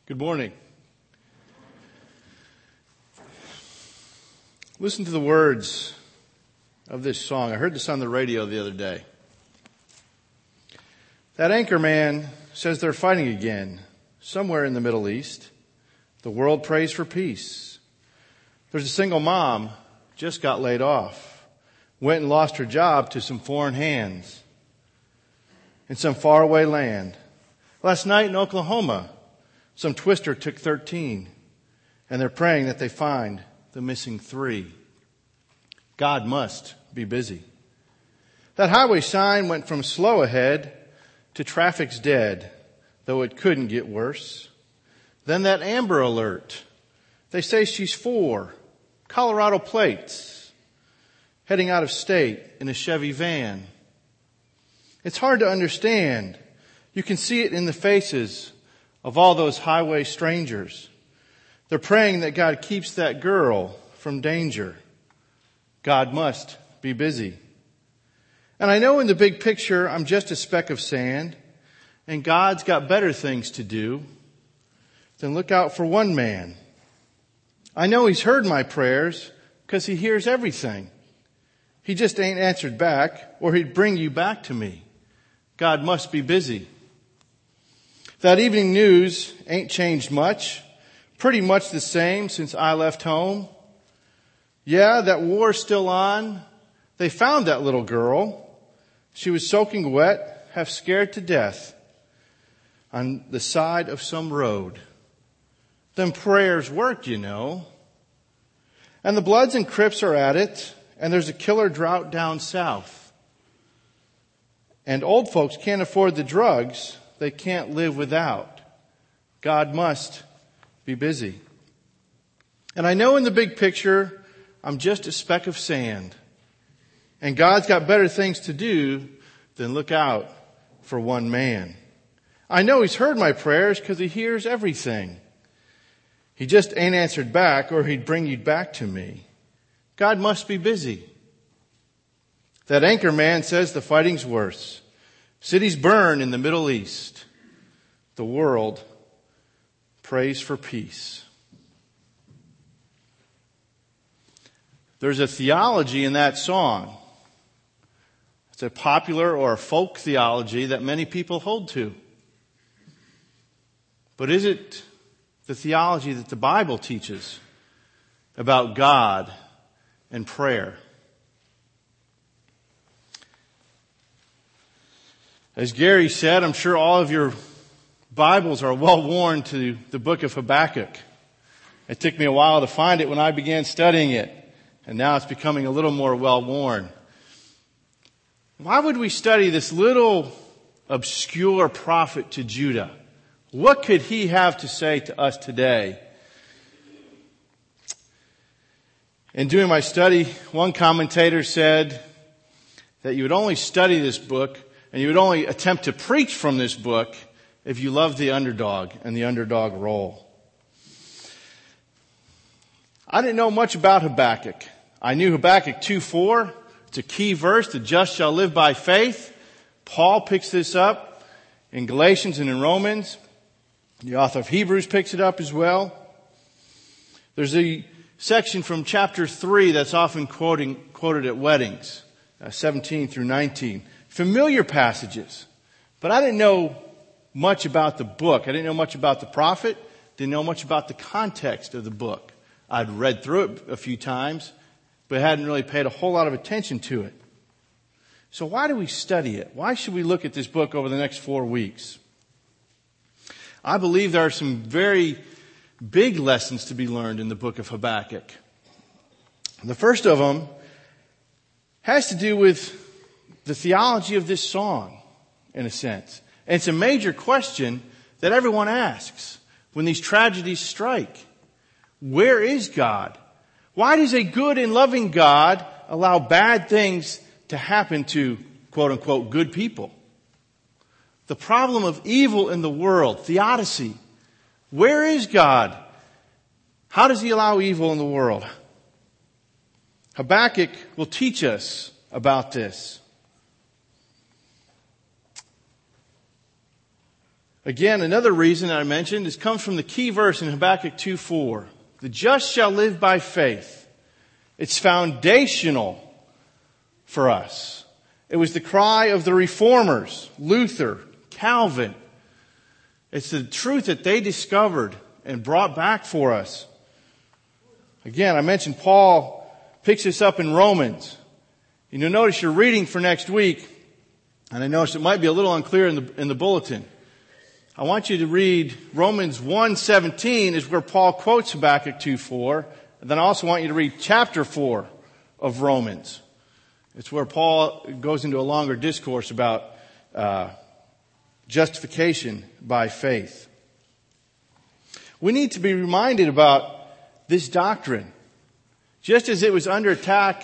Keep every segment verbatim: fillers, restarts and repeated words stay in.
Good morning. Listen to the words of this song. I heard this on the radio the other day. That anchor man says they're fighting again somewhere in the Middle East. The world prays for peace. There's a single mom just got laid off, went and lost her job to some foreign hands in some faraway land. Last night in Oklahoma, some twister took thirteen, and they're praying that they find the missing three. God must be busy. That highway sign went from slow ahead to traffic's dead, though it couldn't get worse. Then that Amber Alert. They say she's four, Colorado plates, heading out of state in a Chevy van. It's hard to understand. You can see it in the faces of all those highway strangers. They're praying that God keeps that girl from danger. God must be busy. And I know in the big picture, I'm just a speck of sand, and God's got better things to do than look out for one man. I know He's heard my prayers because He hears everything. He just ain't answered back, or He'd bring you back to me. God must be busy. That evening news ain't changed much. Pretty much the same since I left home. Yeah, that war's still on. They found that little girl. She was soaking wet, half scared to death, on the side of some road. Them prayers work, you know. And the Bloods and Crips are at it, and there's a killer drought down south. And old folks can't afford the drugs they can't live without. God must be busy. And I know in the big picture, I'm just a speck of sand. And God's got better things to do than look out for one man. I know He's heard my prayers because He hears everything. He just ain't answered back, or He'd bring you back to me. God must be busy. That anchor man says the fighting's worse. Cities burn in the Middle East. The world prays for peace. There's a theology in that song. It's a popular or a folk theology that many people hold to. But is it the theology that the Bible teaches about God and prayer? As Gary said, I'm sure all of your Bibles are well worn to the book of Habakkuk. It took me a while to find it when I began studying it, and now it's becoming a little more well worn. Why would we study this little obscure prophet to Judah? What could he have to say to us today? In doing my study, one commentator said that you would only study this book and you would only attempt to preach from this book if you loved the underdog and the underdog role. I didn't know much about Habakkuk. I knew Habakkuk two four. It's a key verse. The just shall live by faith. Paul picks this up in Galatians and in Romans. The author of Hebrews picks it up as well. There's a section from chapter three that's often quoting, quoted at weddings, uh, seventeen through nineteen. Familiar passages. But I didn't know much about the book. I didn't know much about the prophet. Didn't know much about the context of the book. I'd read through it a few times, but hadn't really paid a whole lot of attention to it. So why do we study it? Why should we look at this book over the next four weeks? I believe there are some very big lessons to be learned in the book of Habakkuk. The first of them has to do with the theology of this song, in a sense. And it's a major question that everyone asks when these tragedies strike. Where is God? Why does a good and loving God allow bad things to happen to, quote unquote, good people? The problem of evil in the world, theodicy. Where is God? How does He allow evil in the world? Habakkuk will teach us about this. Again, another reason I mentioned is comes from the key verse in Habakkuk two four. The just shall live by faith. It's foundational for us. It was the cry of the reformers, Luther, Calvin. It's the truth that they discovered and brought back for us. Again, I mentioned Paul picks this up in Romans. And you'll notice you're reading for next week, and I notice it might be a little unclear in the, in the bulletin. I want you to read Romans one seventeen is where Paul quotes Habakkuk two four. And then I also want you to read chapter four of Romans. It's where Paul goes into a longer discourse about uh, justification by faith. We need to be reminded about this doctrine. Just as it was under attack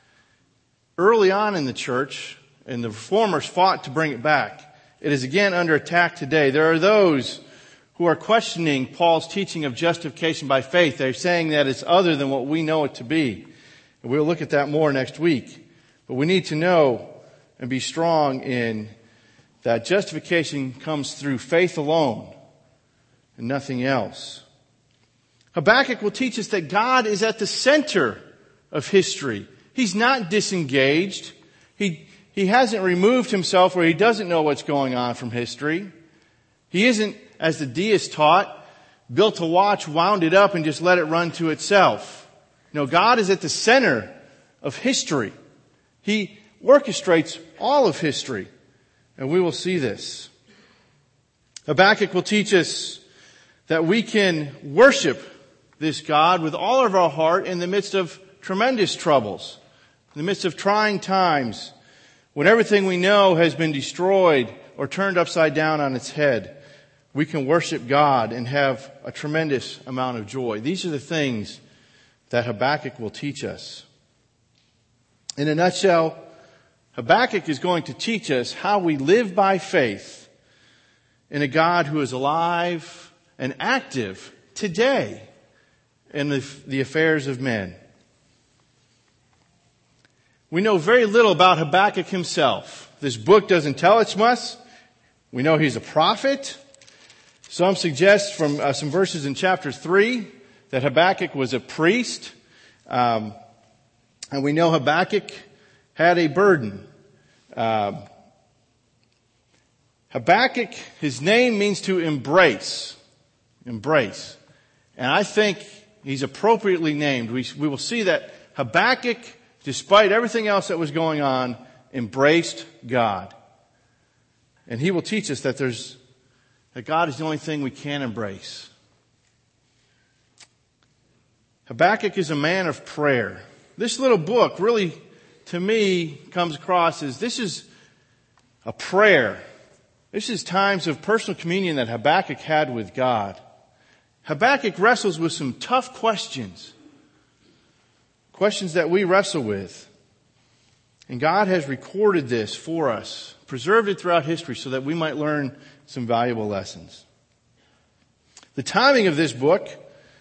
early on in the church, and the reformers fought to bring it back, it is again under attack today. There are those who are questioning Paul's teaching of justification by faith. They're saying that it's other than what we know it to be. And we'll look at that more next week. But we need to know and be strong in that justification comes through faith alone and nothing else. Habakkuk will teach us that God is at the center of history. He's not disengaged. He, he hasn't removed himself where he doesn't know what's going on from history. He isn't, as the deists taught, built a watch, wound it up, and just let it run to itself. No, God is at the center of history. He orchestrates all of history, and we will see this. Habakkuk will teach us that we can worship this God with all of our heart in the midst of tremendous troubles, in the midst of trying times, when everything we know has been destroyed or turned upside down on its head. We can worship God and have a tremendous amount of joy. These are the things that Habakkuk will teach us. In a nutshell, Habakkuk is going to teach us how we live by faith in a God who is alive and active today in the, the affairs of men. We know very little about Habakkuk himself. This book doesn't tell us much. We know he's a prophet. Some suggest from uh, some verses in chapter three that Habakkuk was a priest. Um, and we know Habakkuk had a burden. Uh, Habakkuk, his name means to embrace. Embrace. And I think he's appropriately named. We, we will see that Habakkuk, despite everything else that was going on, embraced God. And he will teach us that there's that God is the only thing we can embrace. Habakkuk is a man of prayer. This little book really, to me, comes across as this is a prayer. This is times of personal communion that Habakkuk had with God. Habakkuk wrestles with some tough questions. Questions that we wrestle with. And God has recorded this for us, preserved it throughout history so that we might learn some valuable lessons. The timing of this book,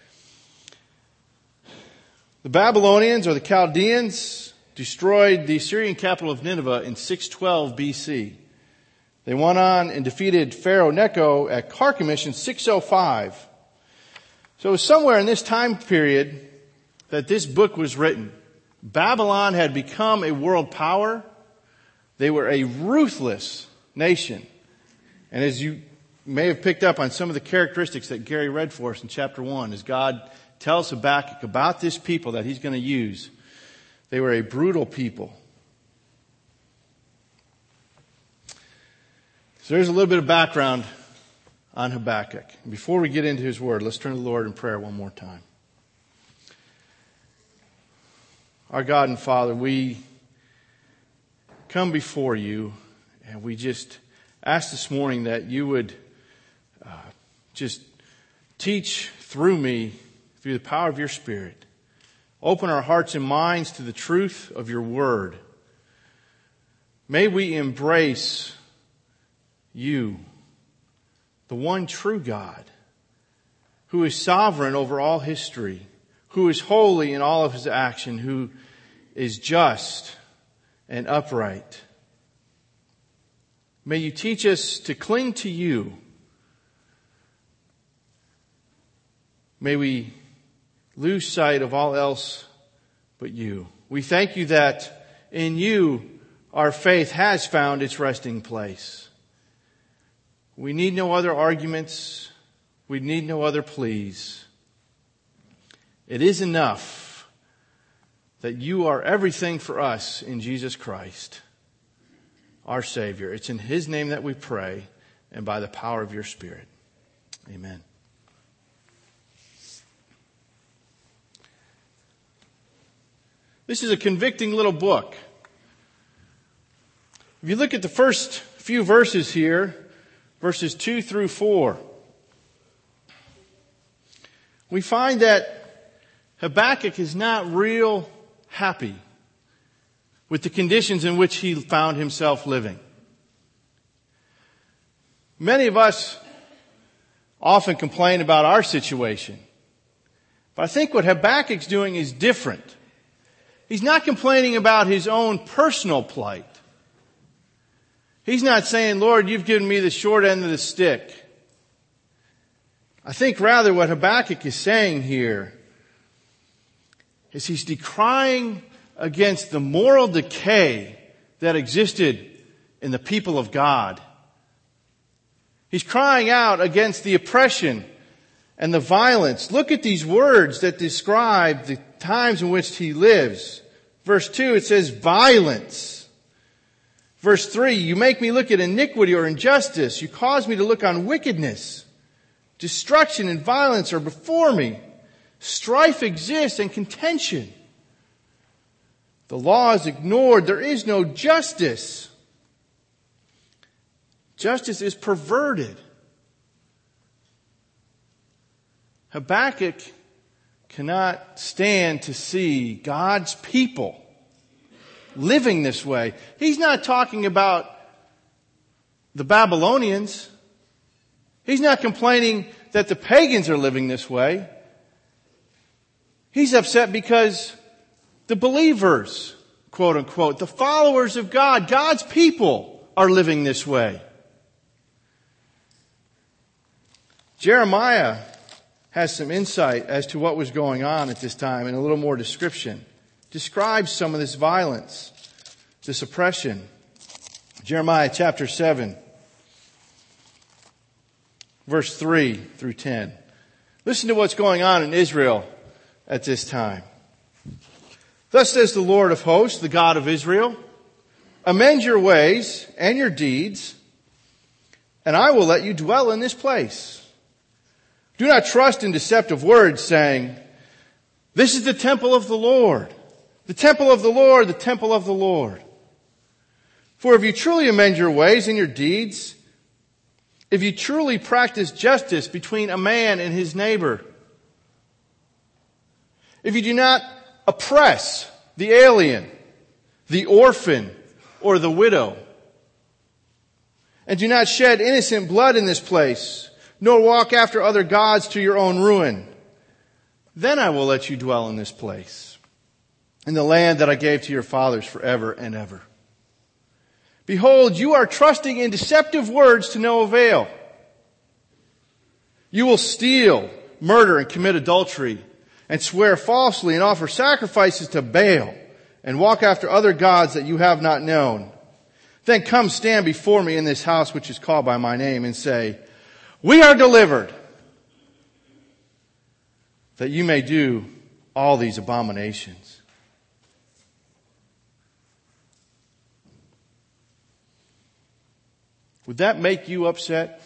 the Babylonians or the Chaldeans destroyed the Assyrian capital of Nineveh in six twelve B C. They went on and defeated Pharaoh Necho at Carchemish in six oh five. So it was somewhere in this time period that this book was written. Babylon had become a world power. They were a ruthless nation. And as you may have picked up on some of the characteristics that Gary read for us in chapter one, as God tells Habakkuk about this people that he's going to use, they were a brutal people. So there's a little bit of background on Habakkuk. Before we get into his word, let's turn to the Lord in prayer one more time. Our God and Father, we come before you and we just ask this morning that you would uh, just teach through me, through the power of your Spirit. Open our hearts and minds to the truth of your word. May we embrace you, the one true God, who is sovereign over all history, who is holy in all of his action, who is just and upright. May you teach us to cling to you may we lose sight of all else but you. We thank you that in you our faith has found its resting place. We need no other arguments. We need no other pleas. It is enough that you are everything for us in Jesus Christ, our Savior. It's in His name that we pray, and by the power of your Spirit. Amen. This is a convicting little book. If you look at the first few verses here, verses two through four, we find that Habakkuk is not real happy with the conditions in which he found himself living. Many of us often complain about our situation, but I think what Habakkuk's doing is different. He's not complaining about his own personal plight. He's not saying, Lord, you've given me the short end of the stick. I think rather what Habakkuk is saying here is he's decrying against the moral decay that existed in the people of God. He's crying out against the oppression and the violence. Look at these words that describe the times in which he lives. Verse two, it says violence. Verse three, you make me look at iniquity or injustice. You cause me to look on wickedness. Destruction and violence are before me. Strife exists and contention. The law is ignored. There is no justice. Justice is perverted. Habakkuk cannot stand to see God's people living this way. He's not talking about the Babylonians. He's not complaining that the pagans are living this way. He's upset because the believers, quote unquote, the followers of God, God's people, are living this way. Jeremiah has some insight as to what was going on at this time and a little more description. Describes some of this violence, this oppression. Jeremiah chapter seven, verse three through ten. Listen to what's going on in Israel at this time. Thus says the Lord of hosts, the God of Israel, amend your ways and your deeds, and I will let you dwell in this place. Do not trust in deceptive words, saying, this is the temple of the Lord, the temple of the Lord, the temple of the Lord. For if you truly amend your ways and your deeds, if you truly practice justice between a man and his neighbor, if you do not oppress the alien, the orphan, or the widow, and do not shed innocent blood in this place, nor walk after other gods to your own ruin, then I will let you dwell in this place, in the land that I gave to your fathers forever and ever. Behold, you are trusting in deceptive words to no avail. You will steal, murder, and commit adultery, and swear falsely, and offer sacrifices to Baal, and walk after other gods that you have not known. Then come stand before me in this house which is called by my name, and say, we are delivered, that you may do all these abominations. Would that make you upset?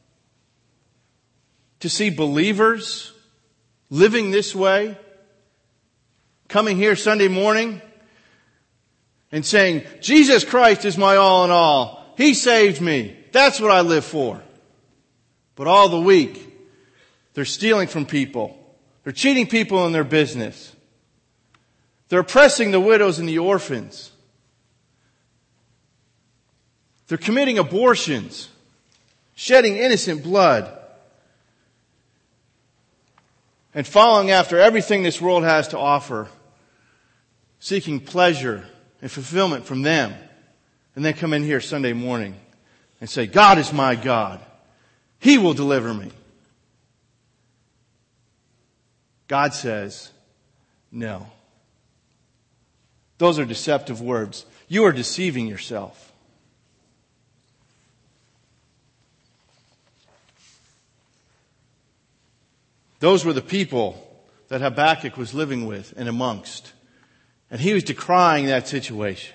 To see believers living this way, coming here Sunday morning and saying, Jesus Christ is my all in all. He saved me. That's what I live for. But all the week, they're stealing from people. They're cheating people in their business. They're oppressing the widows and the orphans. They're committing abortions, shedding innocent blood, and following after everything this world has to offer, seeking pleasure and fulfillment from them, and then come in here Sunday morning and say, God is my God. He will deliver me. God says, no. Those are deceptive words. You are deceiving yourself. Those were the people that Habakkuk was living with and amongst. And he was decrying that situation.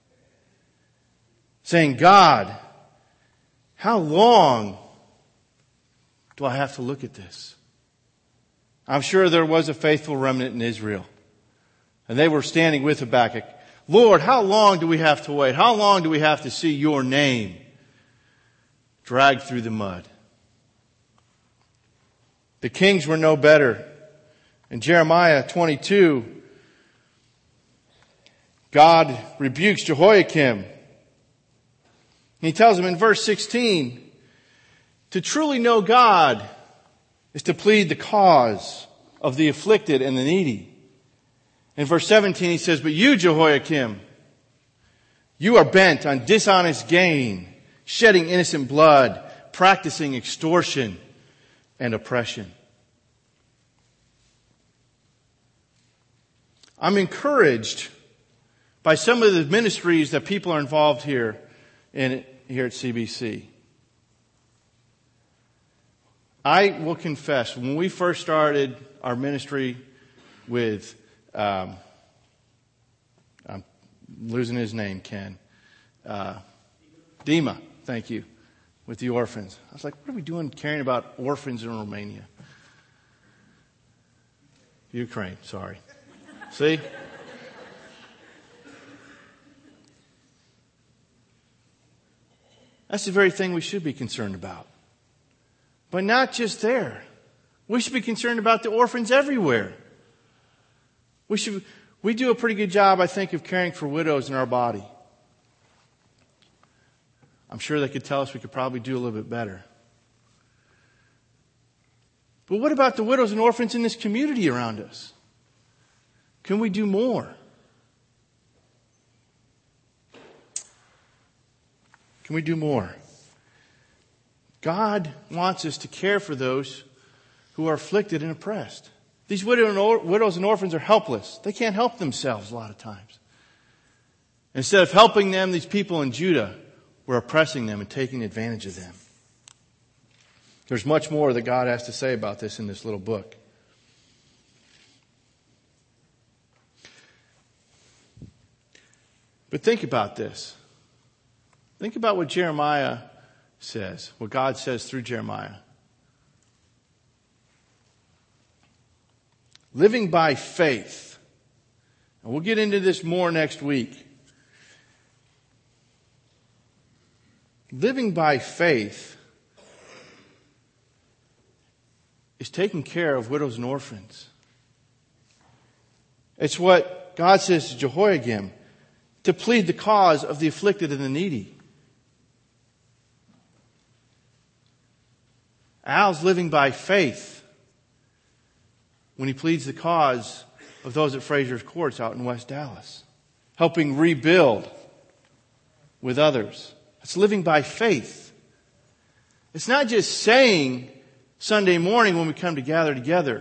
Saying, God, how long do I have to look at this? I'm sure there was a faithful remnant in Israel. And they were standing with Habakkuk. Lord, how long do we have to wait? How long do we have to see your name dragged through the mud? The kings were no better. In Jeremiah twenty-two, God rebukes Jehoiakim. He tells him in verse sixteen, to truly know God is to plead the cause of the afflicted and the needy. In verse seventeen he says, but you, Jehoiakim, you are bent on dishonest gain, shedding innocent blood, practicing extortion and oppression. I'm encouraged by some of the ministries that people are involved here in here at C B C. I will confess, when we first started our ministry with, um, I'm losing his name, Ken, uh, Dima, thank you, with the orphans. I was like, what are we doing caring about orphans in Romania? Ukraine, sorry. See? That's the very thing we should be concerned about. But not just there. We should be concerned about the orphans everywhere. We should, we do a pretty good job, I think, of caring for widows in our body. I'm sure they could tell us we could probably do a little bit better. But what about the widows and orphans in this community around us? Can we do more? Can we do more? God wants us to care for those who are afflicted and oppressed. These widows and orphans are helpless. They can't help themselves a lot of times. Instead of helping them, these people in Judah were oppressing them and taking advantage of them. There's much more that God has to say about this in this little book. But think about this. Think about what Jeremiah says, what God says through Jeremiah. Living by faith. And we'll get into this more next week. Living by faith is taking care of widows and orphans. It's what God says to Jehoiakim, to plead the cause of the afflicted and the needy. Al's living by faith when he pleads the cause of those at Fraser's Courts out in West Dallas, helping rebuild with others. It's living by faith. It's not just saying Sunday morning when we come to gather together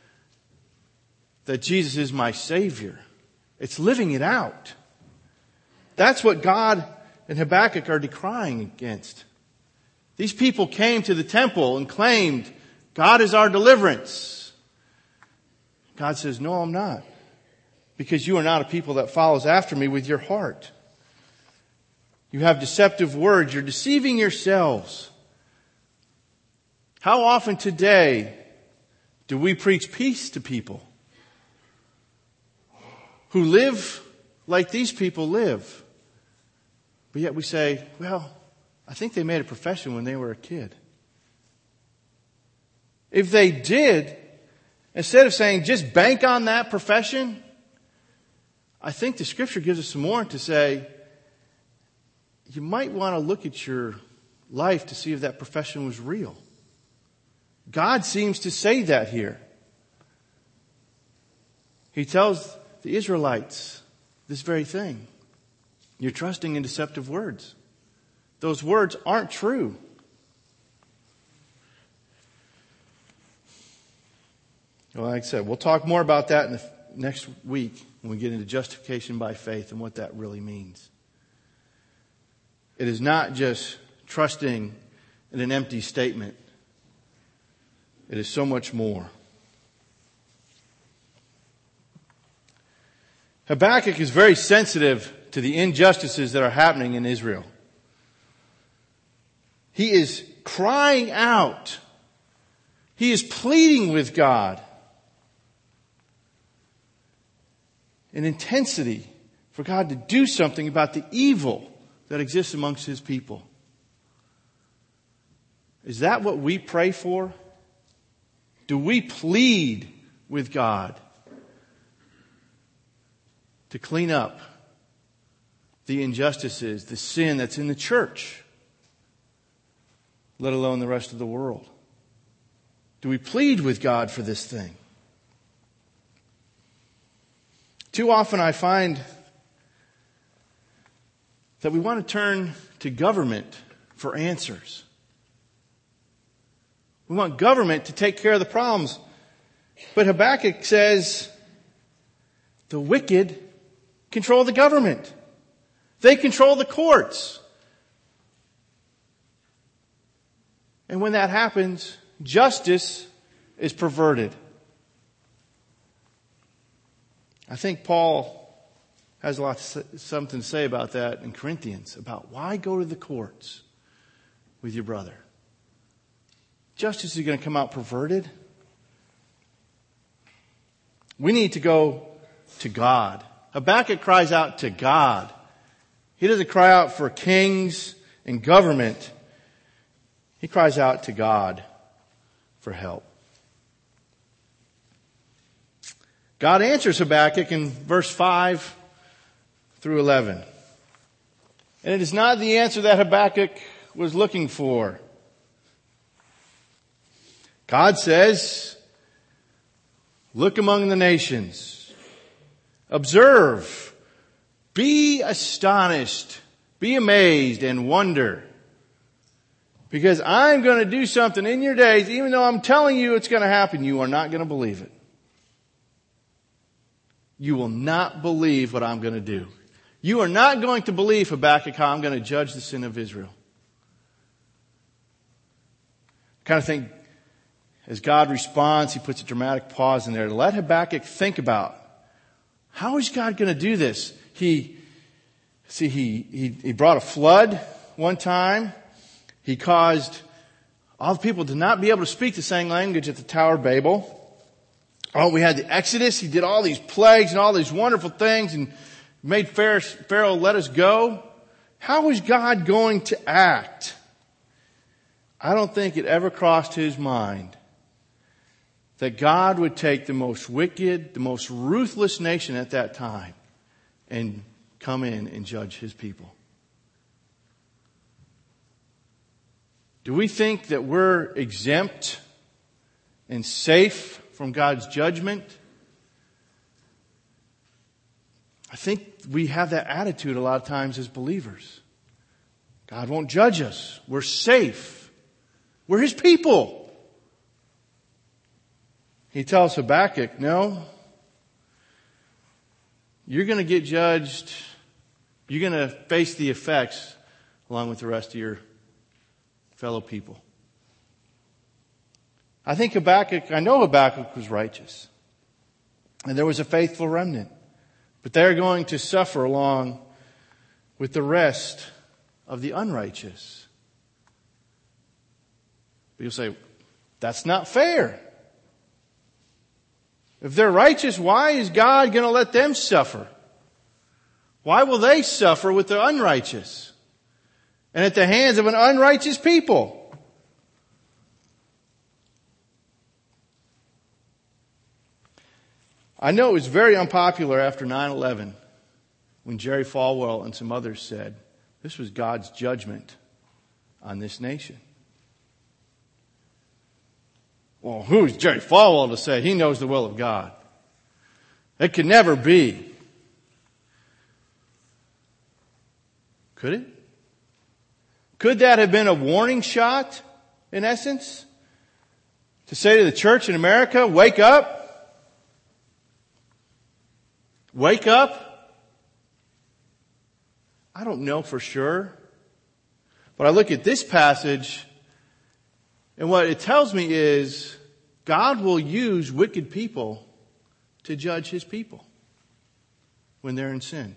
that Jesus is my Savior. It's living it out. That's what God and Habakkuk are decrying against. These people came to the temple and claimed, God is our deliverance. God says, no, I'm not. Because you are not a people that follows after me with your heart. You have deceptive words. You're deceiving yourselves. How often today do we preach peace to people who live like these people live? But yet we say, well, I think they made a profession when they were a kid. If they did, instead of saying just bank on that profession, I think the scripture gives us some more to say, you might want to look at your life to see if that profession was real. God seems to say that here. He tells the Israelites this very thing. You're trusting in deceptive words. Those words aren't true. Well, like I said, we'll talk more about that in the next week when we get into justification by faith and what that really means. It is not just trusting in an empty statement. It is so much more. Habakkuk is very sensitive to the injustices that are happening in Israel. He is crying out. He is pleading with God in intensity for God to do something about the evil that exists amongst His people. Is that what we pray for? Do we plead with God to clean up the injustices, the sin that's in the church, let alone the rest of the world? Do we plead with God for this thing? Too often I find that we want to turn to government for answers. We want government to take care of the problems. But Habakkuk says the wicked control the government. They control the courts. And when that happens, justice is perverted. I think Paul has a lot to say, something to say about that in Corinthians, about why go to the courts with your brother. Justice is going to come out perverted. We need to go to God. Habakkuk cries out to God. He doesn't cry out for kings and government. He cries out to God for help. God answers Habakkuk in verse five through eleven. And it is not the answer that Habakkuk was looking for. God says, look among the nations. Observe. Be astonished. Be amazed and wonder. Because I'm going to do something in your days, even though I'm telling you it's going to happen, you are not going to believe it. You will not believe what I'm going to do. You are not going to believe, Habakkuk, how I'm going to judge the sin of Israel. I kind of think as God responds, He puts a dramatic pause in there to let Habakkuk think about, how is God going to do this? He, see, he, he, he brought a flood one time. He caused all the people to not be able to speak the same language at the Tower of Babel. Oh, we had the Exodus. He did all these plagues and all these wonderful things and made Pharaoh let us go. How is God going to act? I don't think it ever crossed his mind that God would take the most wicked, the most ruthless nation at that time and come in and judge His people. Do we think that we're exempt and safe from God's judgment? I think we have that attitude a lot of times as believers. God won't judge us. We're safe. We're His people. He tells Habakkuk, no, you're going to get judged. You're going to face the effects along with the rest of your fellow people. I think Habakkuk, I know Habakkuk was righteous. And there was a faithful remnant. But they're going to suffer along with the rest of the unrighteous. But you'll say, that's not fair. If they're righteous, why is God going to let them suffer? Why will they suffer with the unrighteous and at the hands of an unrighteous people? I know it was very unpopular after nine eleven when Jerry Falwell and some others said this was God's judgment on this nation. Well, who's Jerry Falwell to say he knows the will of God? It could never be. Could it? Could that have been a warning shot, in essence? To say to the church in America, wake up. Wake up? I don't know for sure. But I look at this passage, and what it tells me is God will use wicked people to judge His people when they're in sin.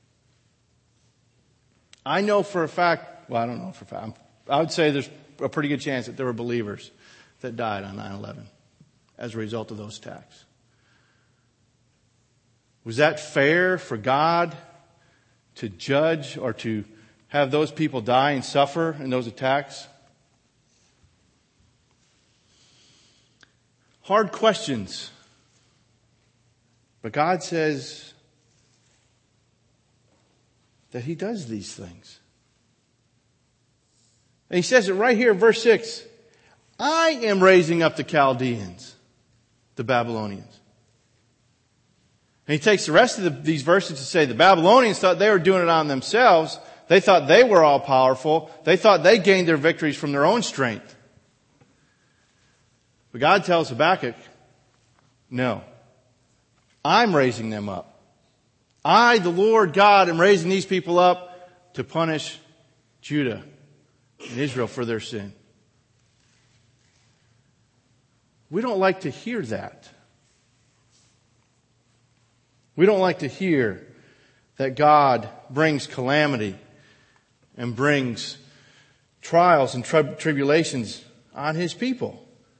I know for a fact, well, I don't know for a fact, I would say there's a pretty good chance that there were believers that died on nine eleven as a result of those attacks. Was that fair for God to judge or to have those people die and suffer in those attacks? Hard questions. But God says that He does these things. And He says it right here in verse six. I am raising up the Chaldeans, the Babylonians. And He takes the rest of the, these verses to say the Babylonians thought they were doing it on themselves. They thought they were all powerful. They thought they gained their victories from their own strength. But God tells Habakkuk, no, I'm raising them up. I, the Lord God, am raising these people up to punish Judah and Israel for their sin. We don't like to hear that. We don't like to hear that God brings calamity and brings trials and tri- tribulations on His people.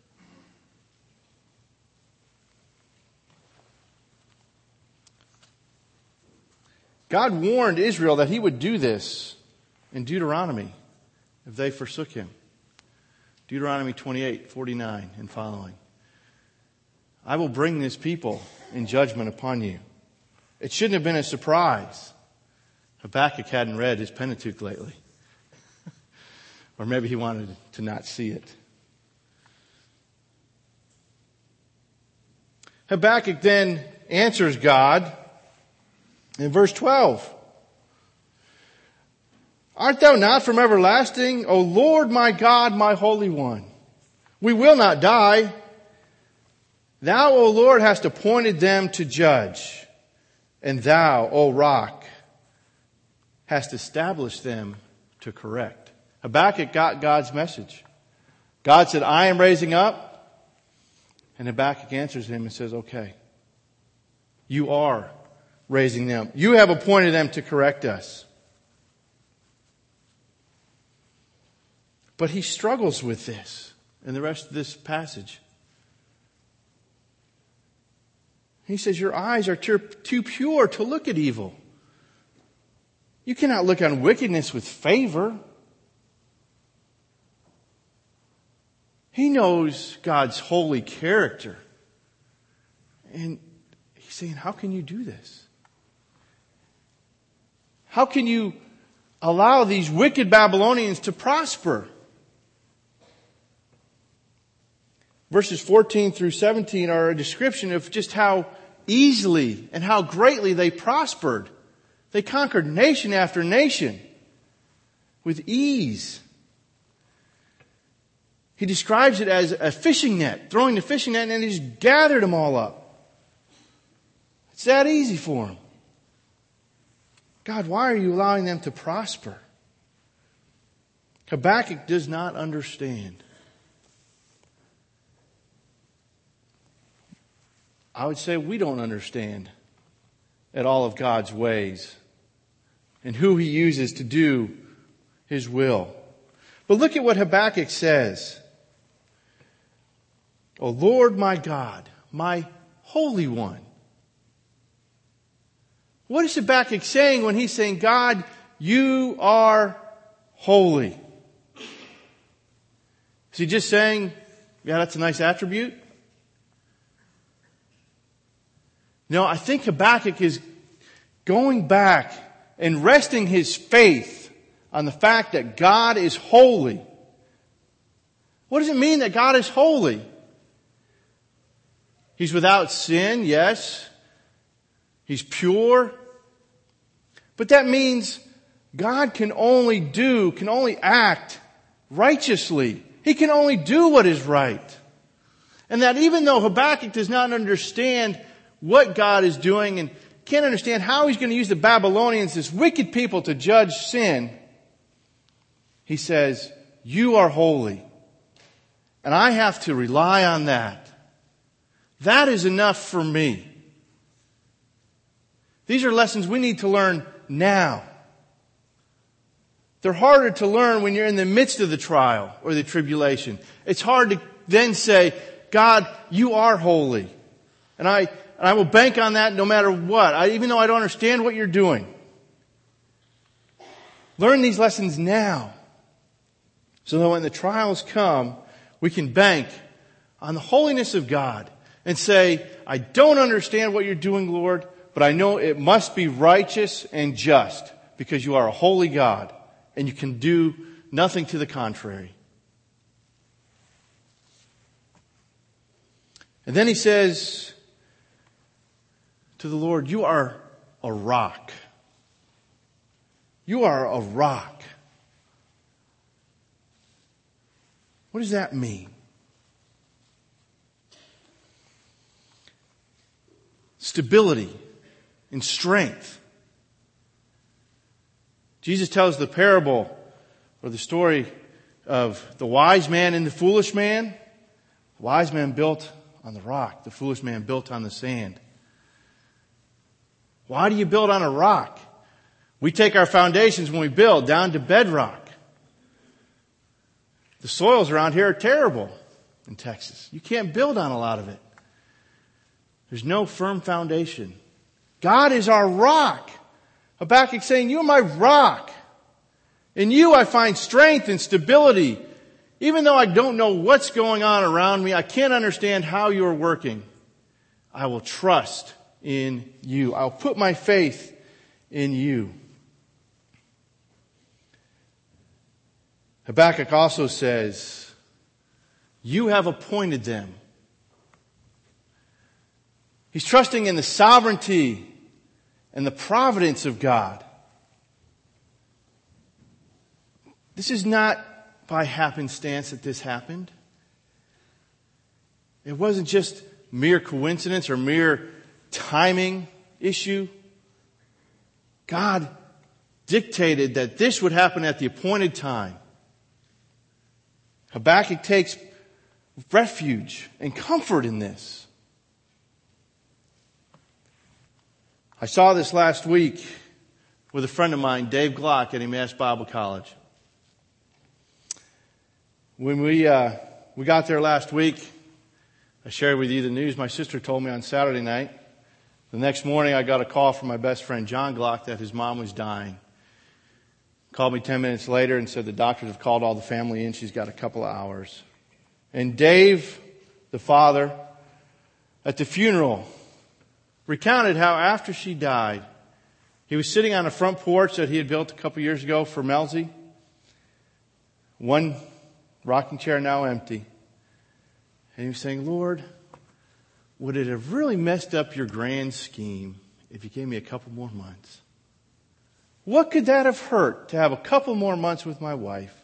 God warned Israel that He would do this in Deuteronomy if they forsook Him. Deuteronomy twenty-eight, forty-nine and following. I will bring this people in judgment upon you. It shouldn't have been a surprise. Habakkuk hadn't read his Pentateuch lately. Or maybe he wanted to not see it. Habakkuk then answers God in verse twelve. Art thou not from everlasting, O Lord my God, my Holy One? We will not die. Thou, O Lord, hast appointed them to judge, and thou, O Rock, hast established them to correct. Habakkuk got God's message. God said, I am raising up. And Habakkuk answers him and says, okay, you are raising them. You have appointed them to correct us. But he struggles with this in the rest of this passage. He says, your eyes are too, too pure to look at evil. You cannot look on wickedness with favor. He knows God's holy character. And he's saying, how can you do this? How can you allow these wicked Babylonians to prosper? Verses fourteen through seventeen are a description of just how easily and how greatly they prospered. They conquered nation after nation with ease. He describes it as a fishing net, throwing the fishing net, and he's gathered them all up. It's that easy for him. God, why are you allowing them to prosper? Habakkuk does not understand. I would say we don't understand at all of God's ways and who He uses to do His will. But look at what Habakkuk says. O Lord my God, my Holy One. What is Habakkuk saying when he's saying, God, you are holy? Is he just saying, yeah, that's a nice attribute? No, I think Habakkuk is going back and resting his faith on the fact that God is holy. What does it mean that God is holy? He's without sin, yes. He's pure. But that means God can only do, can only act righteously. He can only do what is right. And that even though Habakkuk does not understand what God is doing and can't understand how he's going to use the Babylonians, this wicked people, to judge sin. He says, you are holy. And I have to rely on that. That is enough for me. These are lessons we need to learn now. They're harder to learn when you're in the midst of the trial or the tribulation. It's hard to then say, God, you are holy. And I, and I will bank on that no matter what, I, even though I don't understand what you're doing. Learn these lessons now, so that when the trials come, we can bank on the holiness of God and say, I don't understand what you're doing, Lord, but I know it must be righteous and just because you are a holy God and you can do nothing to the contrary. And then he says to the Lord, you are a rock. You are a rock. What does that mean? Stability and strength. Jesus tells the parable or the story of the wise man and the foolish man. The wise man built on the rock. The foolish man built on the sand. Why do you build on a rock? We take our foundations when we build down to bedrock. The soils around here are terrible in Texas. You can't build on a lot of it. There's no firm foundation. God is our rock. Habakkuk saying, you are my rock. In you I find strength and stability. Even though I don't know what's going on around me, I can't understand how you are working. I will trust in you. I'll put my faith in you. Habakkuk also says, you have appointed them. He's trusting in the sovereignty and the providence of God. This is not by happenstance that this happened. It wasn't just mere coincidence or mere timing issue. God dictated that this would happen at the appointed time. Habakkuk takes refuge and comfort in this. I saw this last week with a friend of mine, Dave Glock, at Emmaus Bible College. When we uh, we got there last week, I shared with you the news my sister told me on Saturday night. The next morning I got a call from my best friend John Glock that his mom was dying. Called me ten minutes later and said the doctors have called all the family in. She's got a couple of hours. And Dave, the father, at the funeral, recounted how after she died, he was sitting on a front porch that he had built a couple of years ago for Melzy. One rocking chair now empty. And he was saying, Lord, would it have really messed up your grand scheme if you gave me a couple more months? What could that have hurt to have a couple more months with my wife?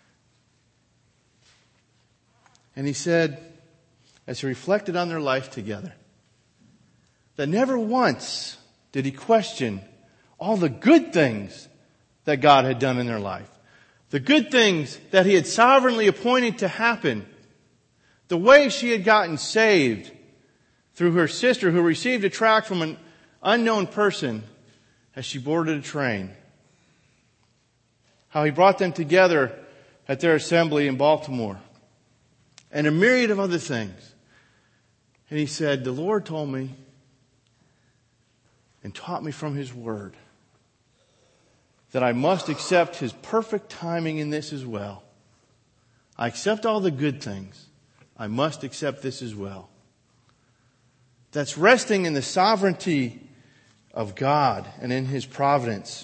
And he said, as he reflected on their life together, that never once did he question all the good things that God had done in their life. The good things that he had sovereignly appointed to happen. The way she had gotten saved through her sister who received a tract from an unknown person as she boarded a train. How he brought them together at their assembly in Baltimore. And a myriad of other things. And he said, the Lord told me and taught me from His Word that I must accept His perfect timing in this as well. I accept all the good things. I must accept this as well. That's resting in the sovereignty of God and in His providence.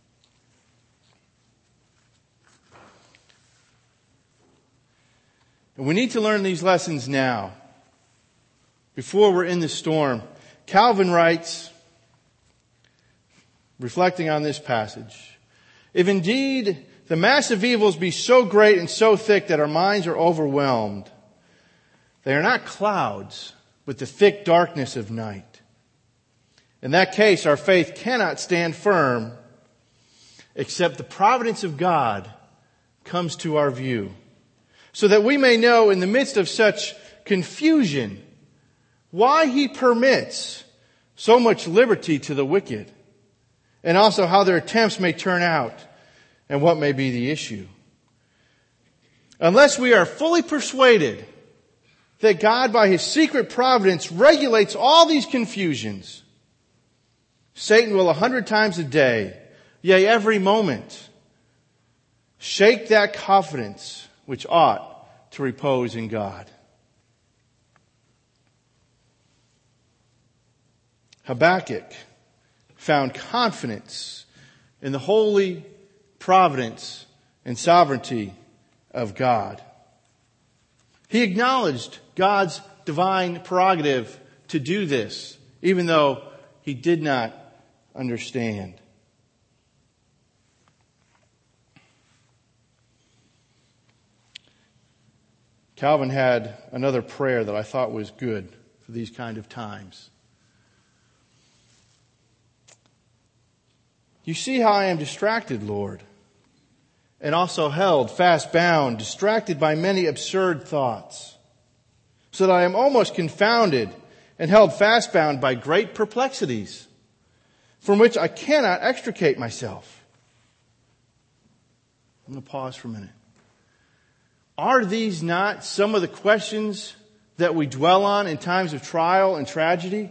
And we need to learn these lessons now, before we're in the storm. Calvin writes, reflecting on this passage, if indeed the mass of evils be so great and so thick that our minds are overwhelmed, they are not clouds, but the thick darkness of night. In that case, our faith cannot stand firm except the providence of God comes to our view, so that we may know in the midst of such confusion why He permits so much liberty to the wicked, and also how their attempts may turn out and what may be the issue. Unless we are fully persuaded that God by His secret providence regulates all these confusions, Satan will a hundred times a day, yea, every moment, shake that confidence which ought to repose in God. Habakkuk found confidence in the holy providence and sovereignty of God. He acknowledged God's divine prerogative to do this, even though he did not understand. Calvin had another prayer that I thought was good for these kind of times. You see how I am distracted, Lord, and also held fast bound, distracted by many absurd thoughts, so that I am almost confounded and held fast bound by great perplexities, from which I cannot extricate myself. I'm going to pause for a minute. Are these not some of the questions that we dwell on in times of trial and tragedy?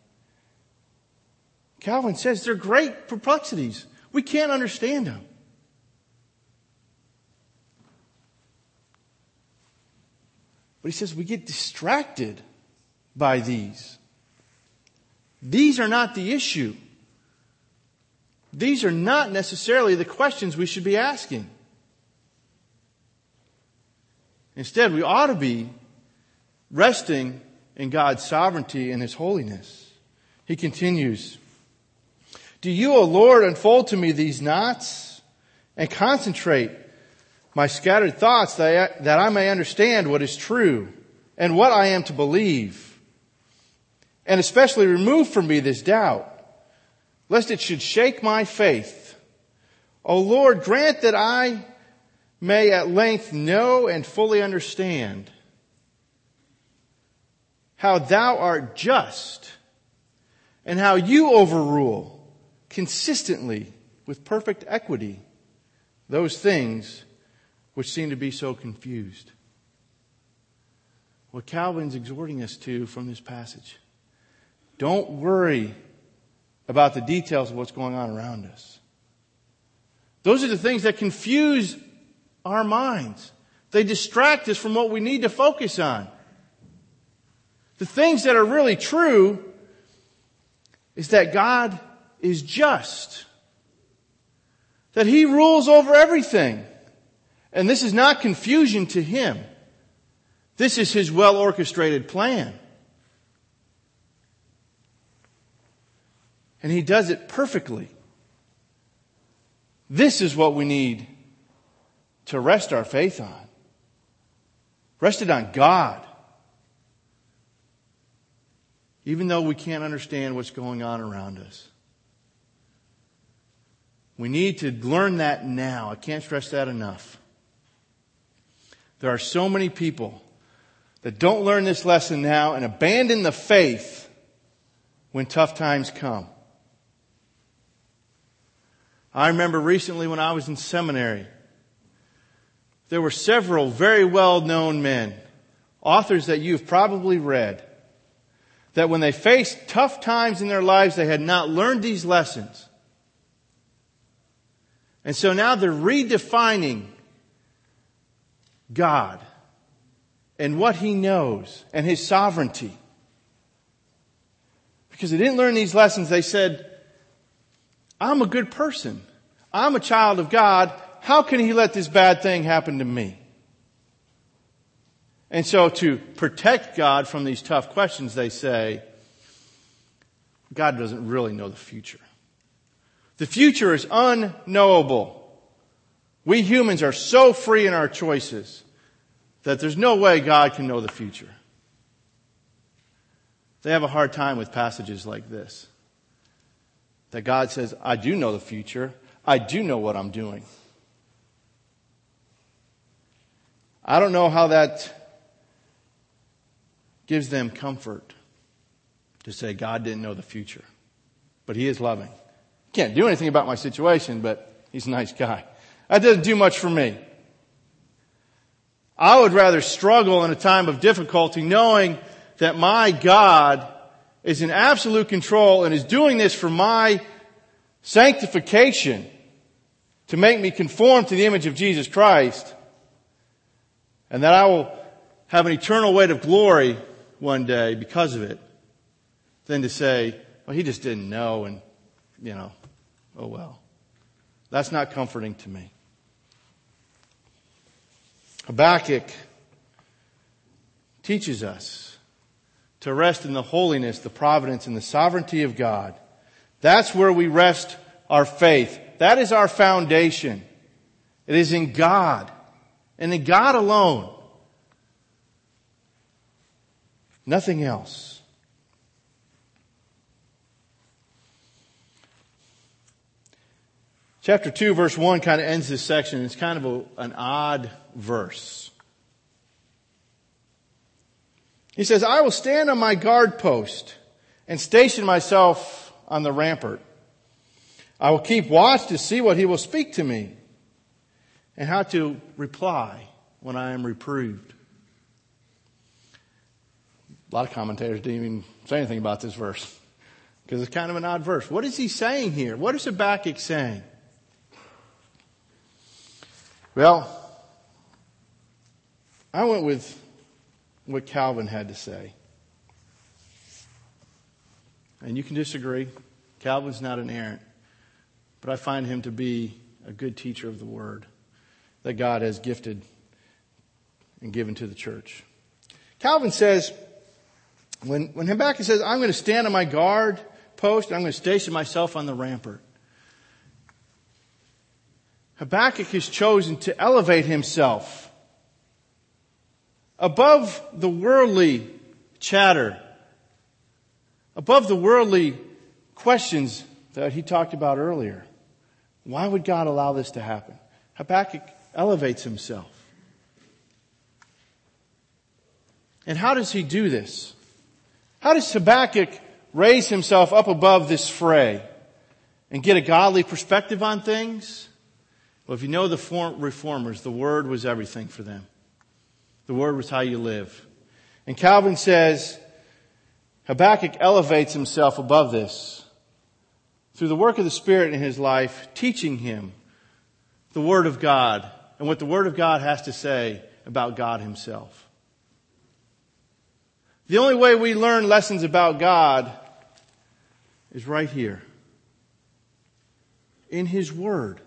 Calvin says they're great perplexities. We can't understand them. But he says we get distracted by these. These are not the issue. These are not necessarily the questions we should be asking. Instead, we ought to be resting in God's sovereignty and His holiness. He continues, do you, O Lord, unfold to me these knots and concentrate my scattered thoughts that I, that I may understand what is true and what I am to believe, and especially remove from me this doubt, lest it should shake my faith. O Lord, grant that I may at length know and fully understand how thou art just and how you overrule consistently with perfect equity those things which seem to be so confused. What Calvin's exhorting us to from this passage, don't worry about the details of what's going on around us. Those are the things that confuse our minds. They distract us from what we need to focus on. The things that are really true is that God is just. That He rules over everything. And this is not confusion to Him. This is His well-orchestrated plan. And He does it perfectly. This is what we need to rest our faith on. Rest it on God. Even though we can't understand what's going on around us. We need to learn that now. I can't stress that enough. There are so many people that don't learn this lesson now and abandon the faith when tough times come. I remember recently when I was in seminary, there were several very well-known men, authors that you've probably read, that when they faced tough times in their lives, they had not learned these lessons. And so now they're redefining God and what He knows and His sovereignty. Because they didn't learn these lessons, they said, I'm a good person. I'm a child of God. How can He let this bad thing happen to me? And so to protect God from these tough questions, they say, God doesn't really know the future. The future is unknowable. We humans are so free in our choices that there's no way God can know the future. They have a hard time with passages like this. that God says, I do know the future. I do know what I'm doing. I don't know how that gives them comfort to say God didn't know the future, but He is loving. Can't do anything about my situation, but He's a nice guy. That doesn't do much for me. I would rather struggle in a time of difficulty knowing that my God is in absolute control and is doing this for my sanctification to make me conform to the image of Jesus Christ, and that I will have an eternal weight of glory one day because of it, than to say, well, He just didn't know and, you know, oh well. That's not comforting to me. Habakkuk teaches us to rest in the holiness, the providence, and the sovereignty of God. That's where we rest our faith. That is our foundation. It is in God and in God alone. Nothing else. Chapter two, verse one kind of ends this section. It's kind of a, an odd verse. He says, I will stand on my guard post and station myself on the rampart. I will keep watch to see what He will speak to me and how to reply when I am reproved. A lot of commentators didn't even say anything about this verse because it's kind of an odd verse. What is he saying here? What is Habakkuk saying? Well, I went with what Calvin had to say. And you can disagree. Calvin's not an errant. But I find him to be a good teacher of the Word that God has gifted and given to the church. Calvin says, when, when Habakkuk says, I'm going to stand on my guard post, and I'm going to station myself on the rampart. Habakkuk has chosen to elevate himself above the worldly chatter, above the worldly questions that he talked about earlier. Why would God allow this to happen? Habakkuk elevates himself. And how does he do this? How does Habakkuk raise himself up above this fray and get a godly perspective on things? Well, if you know the reformers, the Word was everything for them. The Word was how you live. And Calvin says Habakkuk elevates himself above this through the work of the Spirit in his life, teaching him the Word of God and what the Word of God has to say about God Himself. The only way we learn lessons about God is right here, in His Word.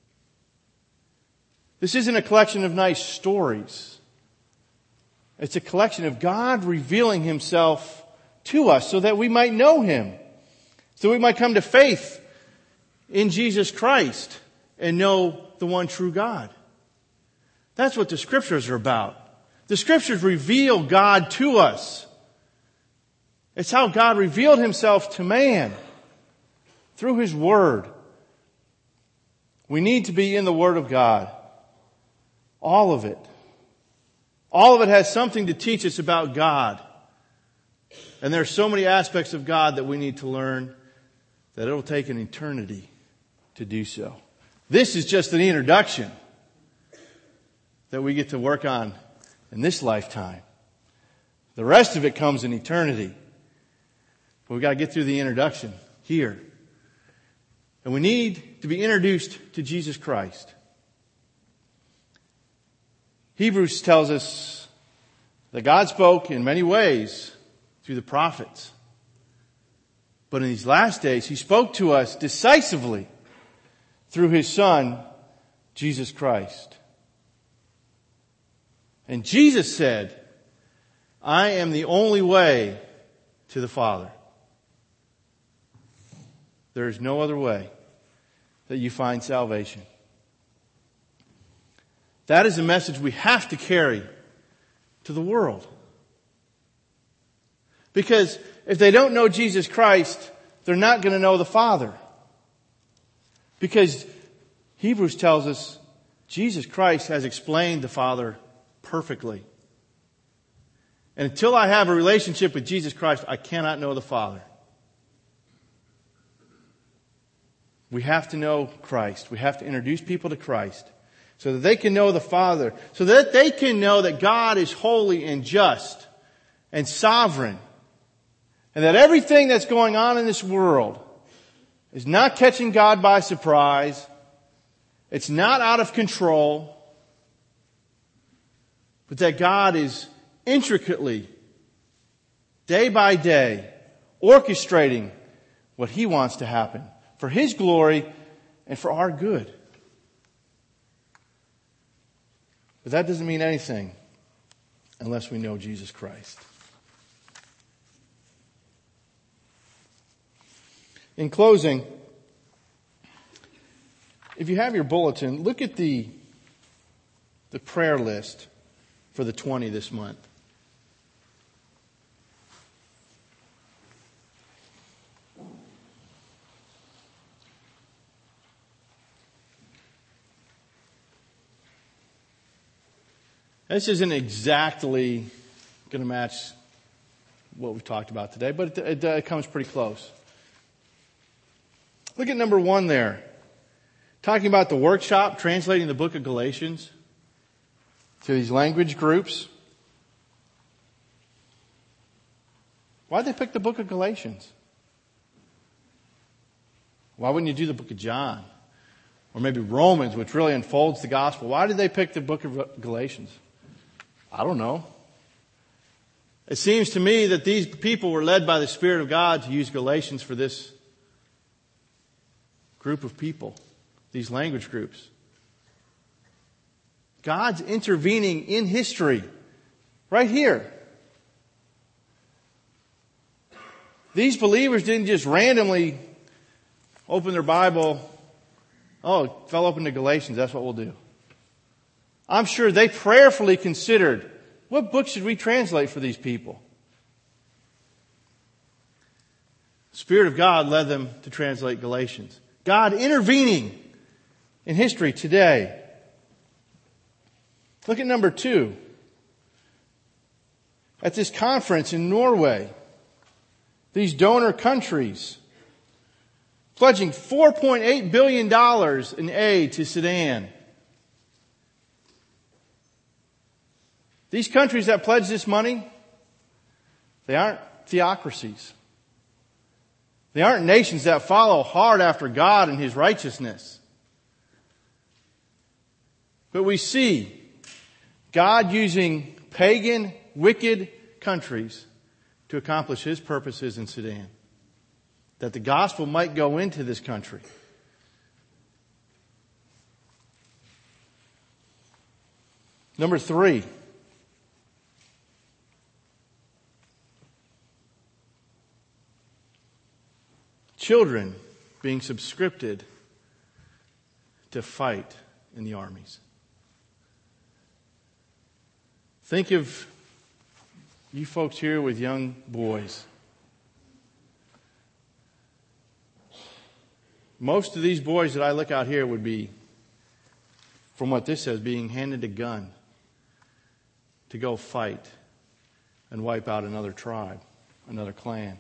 This isn't a collection of nice stories. It's a collection of God revealing Himself to us so that we might know Him, so we might come to faith in Jesus Christ and know the one true God. That's what the Scriptures are about. The Scriptures reveal God to us. It's how God revealed Himself to man through His Word. We need to be in the Word of God. All of it. All of it has something to teach us about God. And there are so many aspects of God that we need to learn that it'll take an eternity to do so. This is just an introduction that we get to work on in this lifetime. The rest of it comes in eternity. But we've got to get through the introduction here. And we need to be introduced to Jesus Christ. Hebrews tells us that God spoke in many ways through the prophets. But in these last days, He spoke to us decisively through His Son, Jesus Christ. And Jesus said, I am the only way to the Father. There is no other way that you find salvation. That is a message we have to carry to the world. Because if they don't know Jesus Christ, they're not going to know the Father. Because Hebrews tells us Jesus Christ has explained the Father perfectly. And until I have a relationship with Jesus Christ, I cannot know the Father. We have to know Christ. We have to introduce people to Christ so that they can know the Father, so that they can know that God is holy and just and sovereign, and that everything that's going on in this world is not catching God by surprise. It's not out of control, but that God is intricately, day by day, orchestrating what He wants to happen for His glory and for our good. But that doesn't mean anything unless we know Jesus Christ. In closing, if you have your bulletin, look at the, the prayer list for the twenty this month. This isn't exactly going to match what we've talked about today, but it, it, it comes pretty close. Look at number one there. Talking about the workshop, translating the book of Galatians to these language groups. Why'd they pick the book of Galatians? Why wouldn't you do the book of John? Or maybe Romans, which really unfolds the gospel. Why did they pick the book of Galatians? I don't know. It seems to me that these people were led by the Spirit of God to use Galatians for this group of people, these language groups. God's intervening in history, right here. These believers didn't just randomly open their Bible. Oh, it fell open to Galatians, that's what we'll do. I'm sure they prayerfully considered, what book should we translate for these people? The Spirit of God led them to translate Galatians. God intervening in history today. Look at number two. At this conference in Norway, these donor countries pledging four point eight billion dollars in aid to Sudan. These countries that pledge this money, they aren't theocracies. They aren't nations that follow hard after God and His righteousness. But we see God using pagan, wicked countries to accomplish His purposes in Sudan. That the gospel might go into this country. Number three. Children being subscripted to fight in the armies. Think of you folks here with young boys. Most of these boys that I look out here would be, from what this says, being handed a gun to go fight and wipe out another tribe, another clan.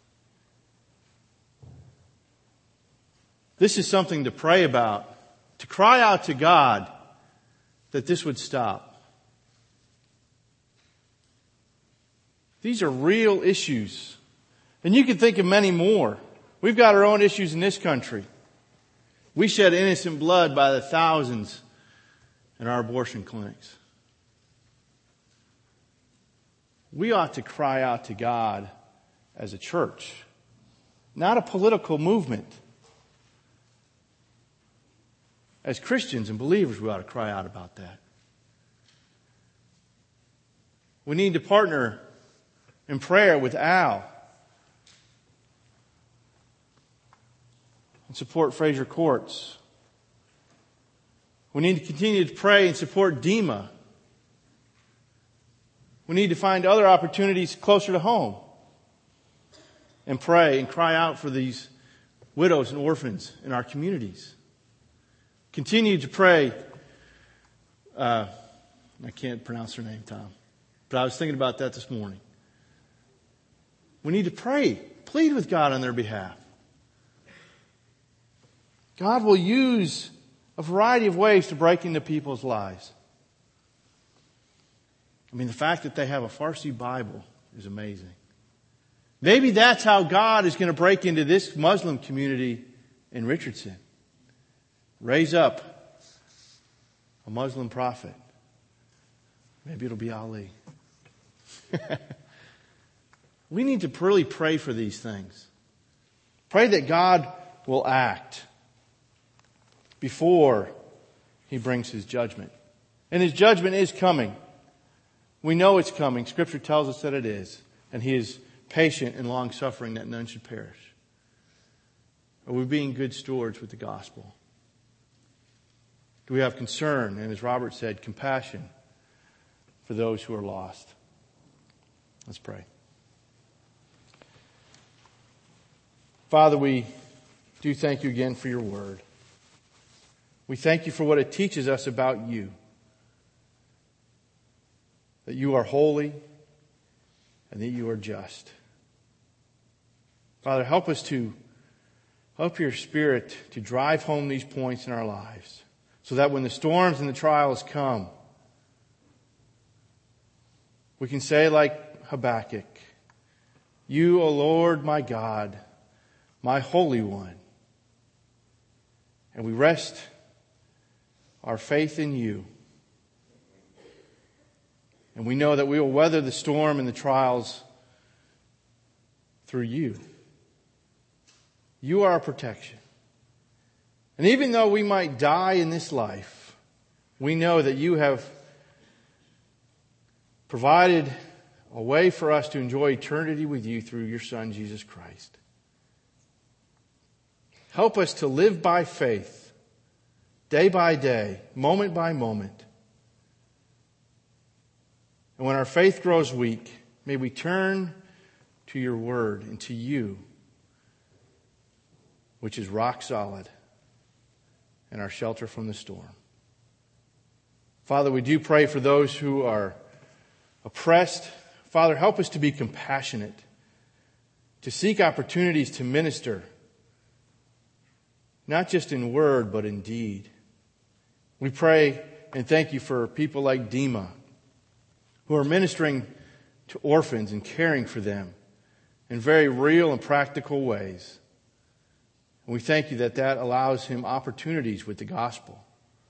This is something to pray about, to cry out to God that this would stop. These are real issues. And you can think of many more. We've got our own issues in this country. We shed innocent blood by the thousands in our abortion clinics. We ought to cry out to God as a church, not a political movement. As Christians and believers, we ought to cry out about that. We need to partner in prayer with Al and support Fraser Courts. We need to continue to pray and support Dima. We need to find other opportunities closer to home and pray and cry out for these widows and orphans in our communities. Continue to pray. Uh, I can't pronounce her name, Tom. But I was thinking about that this morning. We need to pray. Plead with God on their behalf. God will use a variety of ways to break into people's lives. I mean, the fact that they have a Farsi Bible is amazing. Maybe that's how God is going to break into this Muslim community in Richardson. Raise up a Muslim prophet. Maybe it'll be Ali. We need to really pray for these things. Pray that God will act before He brings His judgment. And His judgment is coming. We know it's coming. Scripture tells us that it is. And He is patient and long-suffering that none should perish. Are we being good stewards with the gospel? Do we have concern, and as Robert said, compassion for those who are lost? Let's pray. Father, we do thank You again for Your word. We thank You for what it teaches us about You. That You are holy and that You are just. Father, help us to, help Your Spirit to drive home these points in our lives so that when the storms and the trials come, we can say like Habakkuk, You, O Lord, my God, my Holy One. And we rest our faith in You. And we know that we will weather the storm and the trials through You. You are our protection. And even though we might die in this life, we know that You have provided a way for us to enjoy eternity with You through Your Son, Jesus Christ. Help us to live by faith, day by day, moment by moment. And when our faith grows weak, may we turn to Your word and to You, which is rock solid and our shelter from the storm. Father, we do pray for those who are oppressed. Father, help us to be compassionate, to seek opportunities to minister, not just in word, but in deed. We pray and thank You for people like Dima, who are ministering to orphans and caring for them in very real and practical ways. And we thank You that that allows him opportunities with the gospel.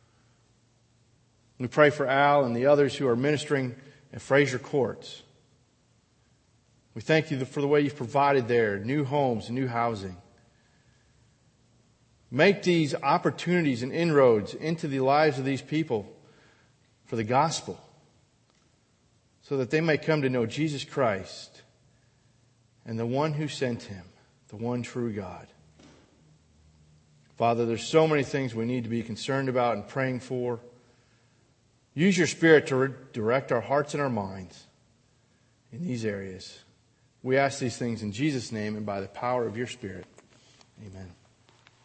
We pray for Al and the others who are ministering at Fraser Courts. We thank You for the way You've provided there, new homes and new housing. Make these opportunities and inroads into the lives of these people for the gospel, so that they may come to know Jesus Christ and the one who sent Him, the one true God. Father, there's so many things we need to be concerned about and praying for. Use Your Spirit to re- direct our hearts and our minds in these areas. We ask these things in Jesus' name and by the power of Your Spirit. Amen.